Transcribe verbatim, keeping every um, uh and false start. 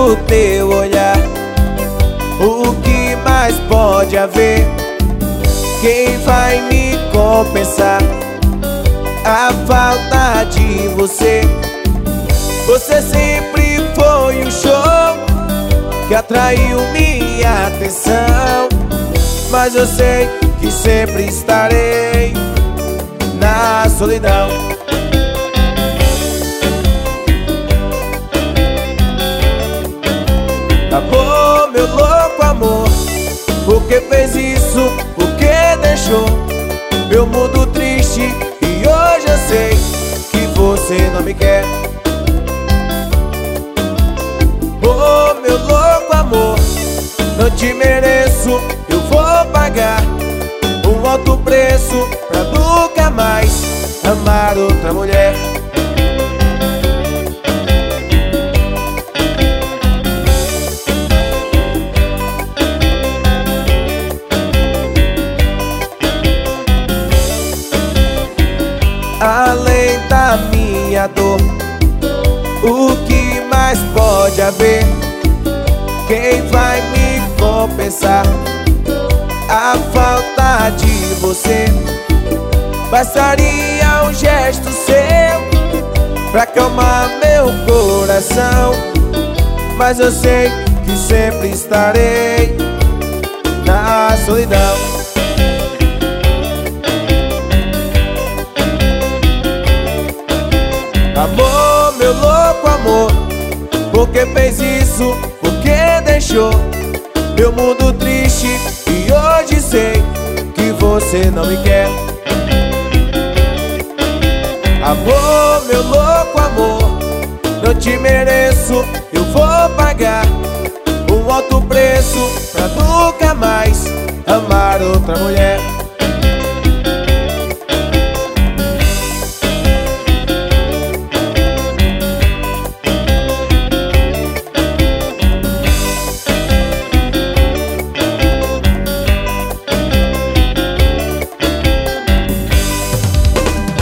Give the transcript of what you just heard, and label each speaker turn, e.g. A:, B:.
A: do teu olhar. O que mais pode haver? Quem vai me compensar a falta de você? Você sempre foi um show que atraiu minha atenção, mas eu sei que sempre estarei na solidão. Amor, meu louco amor, por que fez isso? Por que deixou meu mundo triste? E hoje eu sei que você não me quer. Oh, meu louco amor, não te mereço. Eu vou pagar um alto preço pra nunca mais amar outra mulher. Além da minha dor, o que mais pode haver? Quem vai me compensar a falta de você? Bastaria um gesto seu pra acalmar meu coração, mas eu sei que sempre estarei na solidão. Amor, meu louco amor, por que fez isso? Por que deixou meu mundo triste? E hoje sei que você não me quer. Amor, meu louco amor, não te mereço. Eu vou pagar um alto preço pra nunca mais amar outra mulher.